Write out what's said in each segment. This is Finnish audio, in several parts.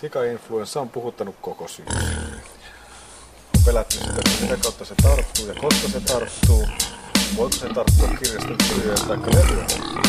Sika-influenssa on puhuttanut koko syksyn. On pelätty sitä, että mitä kautta se tarttuu ja koska se tarttuu. Voiko se tarttua kirjaston kirjojen tai levyä?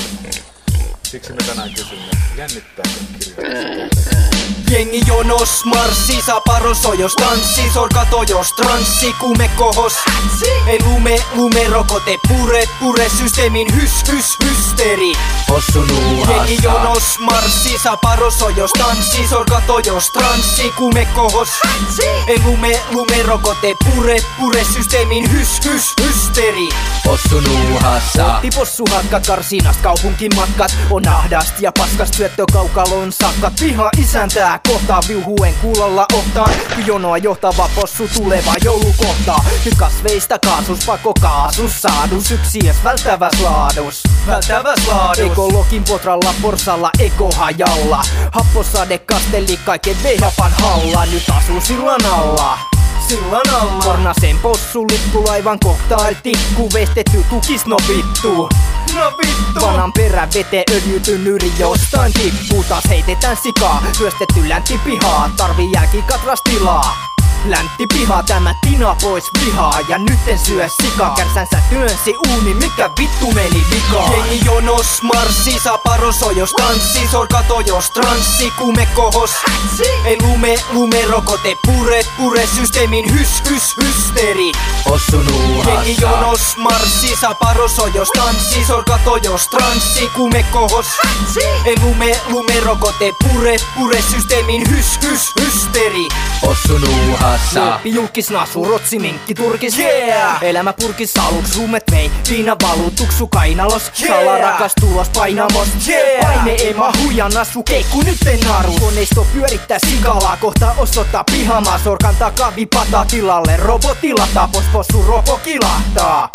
Siksi me tänään kysymme, jännittääkö kirjastossa? Jengi jonos marssi, saparo sojos tanssi, sorkato jos transsi, kume kohos. Ei lume rokote, pure systeemin hysteri. Possu nuuhassa. Jengi jonos marssi, saparo sojos tanssi, sorkato jos transsi, kume kohos. Ei lume rokote, pure systeemin hysteri. Possu nuuhassa. Possuhatkat karsinast kaupunkimatkat on ahdast ja paskast syöttökaukalon sakkat. Piha isäntää kohtaa viuhuen kuulolla ohtaan. Jonoa johtava possu tuleva joulukohtaa. Nyt kasveista kaasus pako kaasus saadus. Yksiös välttäväs laadus. Ekologin potralla porsalla ekohajalla. Happosade kastelli kaiken vehapan halla. Nyt asuu sillan alla. Kornasen possu lippulaivan kohtail tikku. Vestetty tukis no vittu. Vanan perä vete öljytyn yri jostain tippuu. Taas heitetään sikaa, työstetty läntipihaa. Tarvii jälkikatras tilaa. Läntipihaa tämä tina pois vihaa. Ja nyt en syö sikaa, kärsänsä työnsi uuni. Mikä vittu meni vikaan? Jengi jonos marssi, saparo sojos tanssi, sorkato jos transsi, kume kohos. Ei lume rokote, pure systeemin hysteri. Possu nuuhassa. Jengi jonos marssi, saparo sojos tanssi, sorkato jos transsi, kume kohos. Ei lume rokote, pure systeemin hysteri. Possu nuuhassa. Julkisnasu, rotsiminkki, turkis, yeah! Elämä purkis aluks, huumet vei, viina valuu, tuksu kainalos, sala rakas tulos painamos, yeah! Paine ei mahu ja nasu, keikku nyt en naru. Koneisto pyörittää sikalaa, kohta osoittaa pihamaa, sorkan takavi pata tilalle, robotilla possu robo kilahtaa.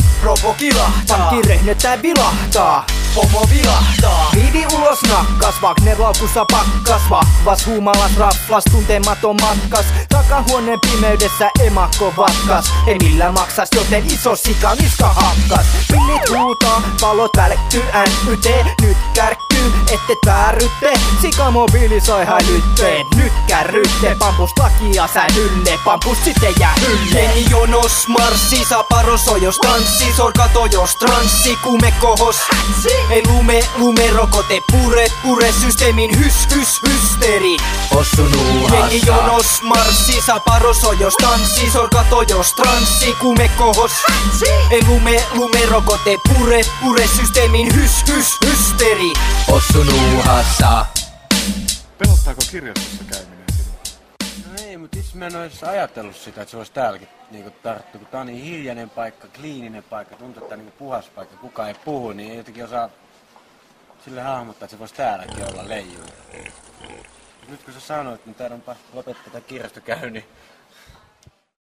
Pankki rehnöttää vilahtaa. Pomo vilahtaa. Viidi ulos nakkas, Wagner laukussa pakkas. Vahvas huumalas raflas, tuntematon matkas. Takahuoneen pimeydessä emakko vatkas. Ei millään maksas, joten iso sika niska hakkas. Pillit huutaa, valot välkkyy, NYT nyt kärkkyy, ettet väärytte. Sika mobiili sai hälytteen, nyt kärrytte. Pampus takia säilylle, pampus sitten jää hylle. Jengi jonos marssi, saparo sojos tanssi, sorkato jos transsi, kume kohos. Ei lume rokote, pure systeemin hysteri. Possu nuuhassa. Jengi jonos marssi, saparo sojos tanssi, sorkato jos transsi, kume kohos. Ei lume rokote, pure systeemin hysteri. Possu nuuhassa. Pelottaako kirjastossa käyminen sinua? No ei, mutta itse mä en ois ajatellut sitä, että se olisi täälläkin niinku tarttu. Kun tää on niin hiljainen paikka, kliininen paikka, tuntuu, että tää on niinku puhas paikka, kukaan ei puhu, niin ei jotenkin osaa sille hahmottaa, että se voisi täälläkin olla leijuu. Nyt kun sä sanoit, niin täällä onpa lopettaa tätä kirjastokäynnin